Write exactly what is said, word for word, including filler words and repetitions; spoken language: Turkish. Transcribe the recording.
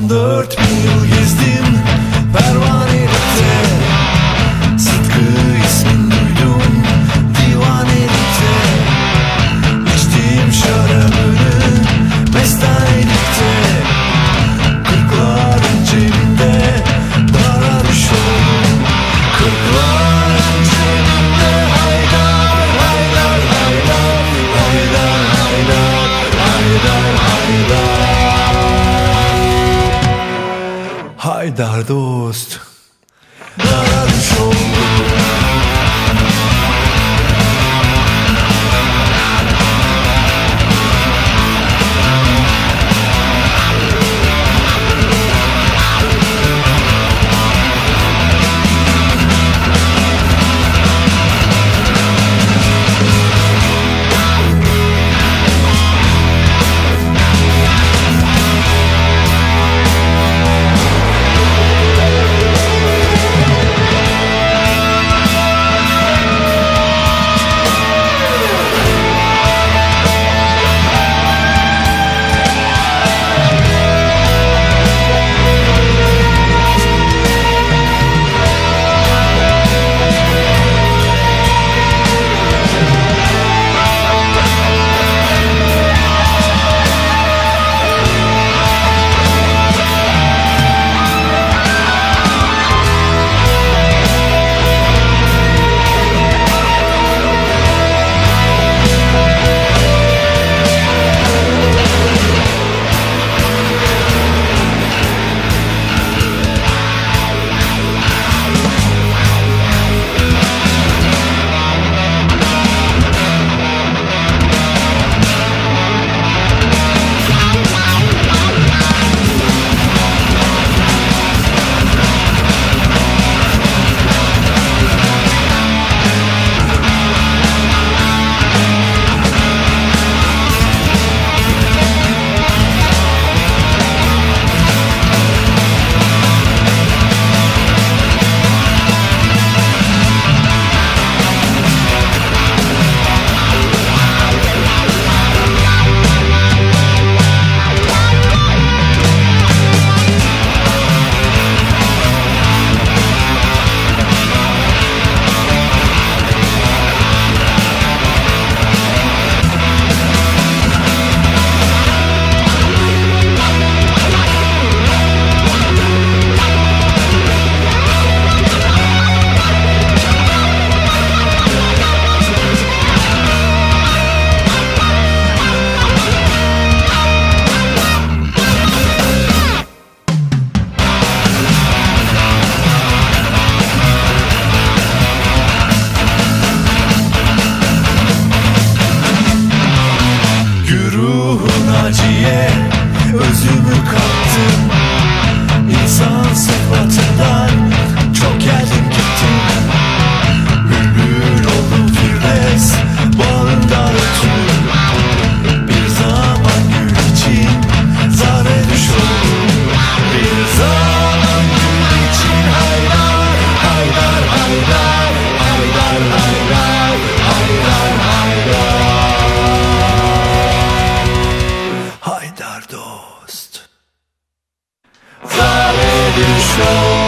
On dört bin yıl gezdim pervanelikte, Sıtkı ismin duydum divanelikte. İçtim şarabını mestanelikte, kırkların cebinde dararmış oldum. Kırkların cebinde haydar haydar haydar haydar haydar haydar haydar. Haydar dost dararmış oldum. Acıya özümü kattım, İnsan sıfatından çok geldim gittim. Bülbül oldum Firdevs bağında ötüm. Bir zaman gül için zare düş oldum. Bir zaman gül için haydar haydar haydar haydar haydar haydar haydar. Haydar dost zare düş oldum.